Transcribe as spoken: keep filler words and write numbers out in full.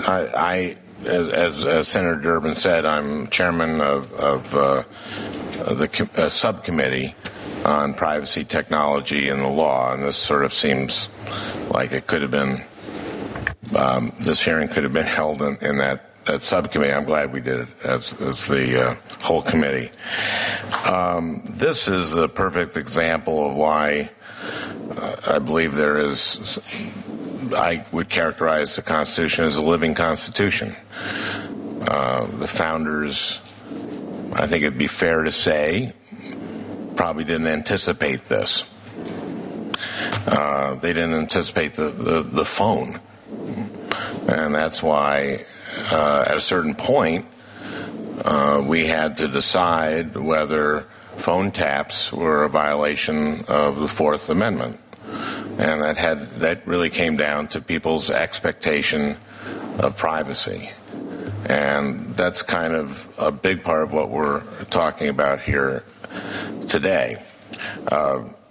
I, I as, as Senator Durbin said, I'm chairman of, of uh, the uh, subcommittee on privacy technology and the law, and this sort of seems like it could have been, um, this hearing could have been held in, in that, that subcommittee. I'm glad we did it as, as the uh, whole committee. Um, this is a perfect example of why uh, I believe there is, I would characterize the Constitution as a living Constitution. Uh, the founders, I think it'd be fair to say, probably didn't anticipate this. Uh, they didn't anticipate the, the, the phone. And that's why uh, at a certain point uh, we had to decide whether phone taps were a violation of the Fourth Amendment. And that had that really came down to people's expectation of privacy. And that's kind of a big part of what we're talking about here today. Uh,